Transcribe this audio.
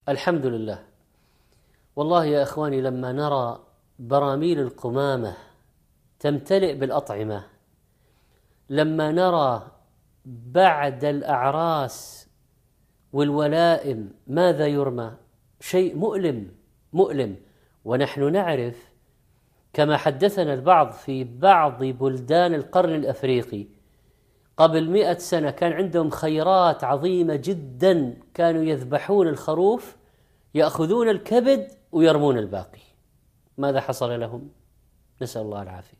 الحمد لله. والله يا إخواني، لما نرى براميل القمامة تمتلئ بالأطعمة، لما نرى بعد الأعراس والولائم ماذا يرمى، شيء مؤلم. ونحن نعرف كما حدثنا البعض في بعض بلدان القرن الأفريقي قبل 100 سنة كان عندهم خيرات عظيمة جدا، كانوا يذبحون الخروف، يأخذون الكبد ويرمون الباقي. ماذا حصل لهم؟ نسأل الله العافية.